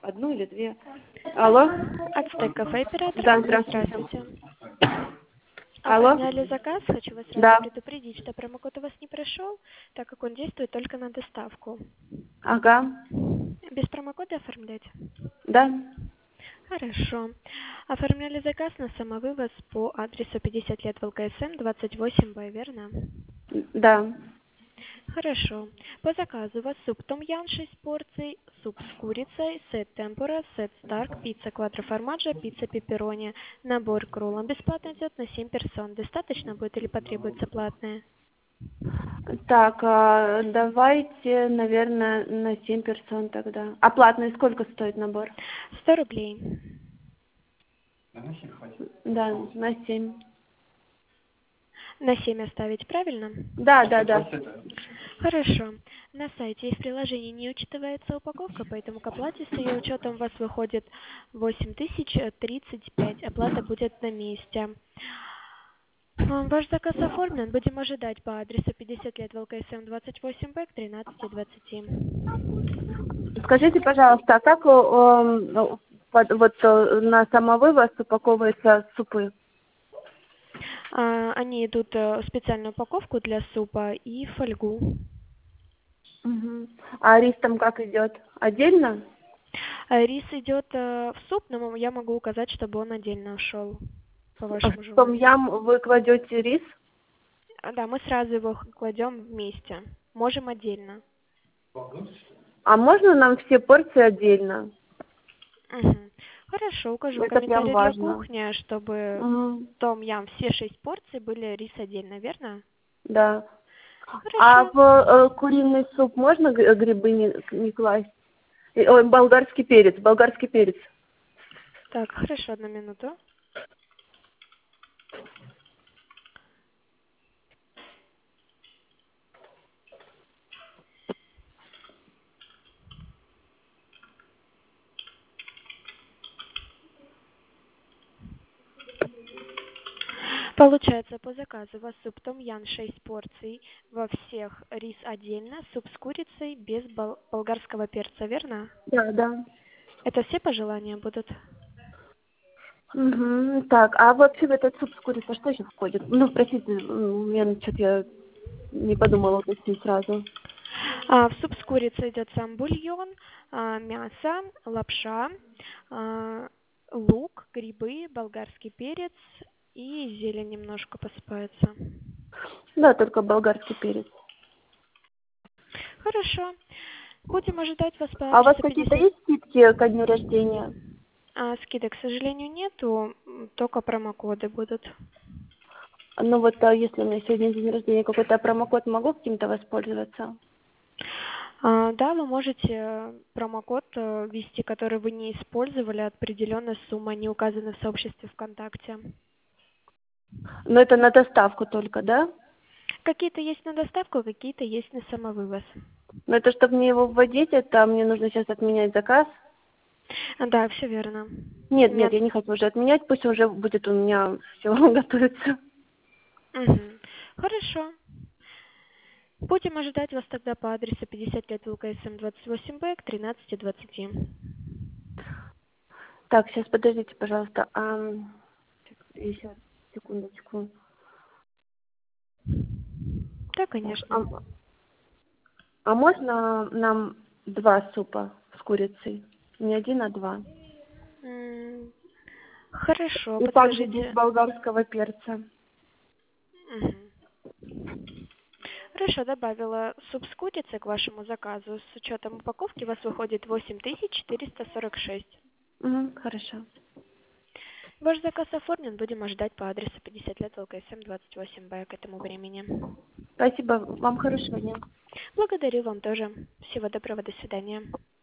одну или две. Алло? Ацтек кафе оператор. Да, здравствуйте. Здравствуйте. Алло? Оформляли заказ. Хочу вас сразу Да. предупредить, что промокод у вас не прошел, так как он действует только на доставку. Ага. Без промокода оформлять? Да. Хорошо. Оформляли заказ на самовывоз по адресу 50 лет в ЛКСМ, 28Б, верно? Да. Хорошо. По заказу у вас суп том-ям 6 порций, суп с курицей, сет темпура, сет старк, пицца квадроформаджо, пицца пепперони. Набор к роллам бесплатно идет на 7 персон. Достаточно будет или потребуется платное? Так, давайте, наверное, на 7 персон тогда. А платный сколько стоит набор? 100 рублей. Да, на 7. На 7 оставить, правильно? Да, да, да. Хорошо. На сайте и в приложении не учитывается упаковка, поэтому к оплате с ее учетом у вас выходит 8035. Оплата будет на месте. Ваш заказ оформлен. Будем ожидать по адресу 50 лет в ЛКСМ 28Б к 13:20. Скажите, пожалуйста, а как на самовывоз упаковываются супы? Они идут в специальную упаковку для супа и фольгу. Угу. А рис там как идет? Отдельно? Рис идет в суп, но я могу указать, чтобы он отдельно шел по вашему В желанию. том-ям вы кладете рис? Да, мы сразу его кладем вместе. Можем отдельно. А можно нам все порции отдельно? Мгм. Хорошо, укажу в Это прям комментарии для важно. кухни, чтобы Угу. том-ям все 6 порций были рис отдельно, верно? Да. А Хорошо. в куриный суп можно грибы не класть? Ой, болгарский перец, болгарский перец. Так, хорошо, 1 минуту. Получается, по заказу у вас суп том-ям 6 порций, во всех рис отдельно, суп с курицей без болгарского перца, верно? Да, да. Это все пожелания будут? Угу. Так, а вообще в этот суп с курицей что еще входит? Ну, простите, что-то я не подумала уточнить сразу. В суп с курицей идет сам бульон, мясо, лапша, лук, грибы, болгарский перец и зелень немножко посыпается. Да, только болгарский перец. Хорошо. Будем ожидать вас по А у вас адресу какие-то 50. есть скидки ко дню рождения? Скидок, к сожалению, нету, только промокоды будут. Ну вот, если у меня сегодня день рождения, какой-то промокод могу каким-то воспользоваться? Да, вы можете промокод ввести, который вы не использовали, определенная сумма, не указана в сообществе ВКонтакте. Но это на доставку только, да? Какие-то есть на доставку, какие-то есть на самовывоз. Но это чтобы мне его вводить, это мне нужно сейчас отменять заказ? Да, все верно. Нет, нет, Нет. я не хочу уже отменять, пусть уже будет у меня все готовится. Мгм. Хорошо. Будем ожидать вас тогда по адресу 50 лет ЛКСМ 28Б к 13:20. Так, сейчас подождите, пожалуйста. Еще секундочку. Да, Так, конечно. а можно нам 2 супа с курицей? Не 1, а 2. Хорошо, И также без подскажите. болгарского перца. Мгм. Хорошо, добавила суп с курицей к вашему заказу. С учетом упаковки у вас выходит 8446. Хорошо. Ваш заказ оформлен. Будем ожидать по адресу 50 лет ЛКСМ 28Б к этому времени. Спасибо. Вам хорошего дня. Благодарю вам тоже. Всего доброго. До свидания.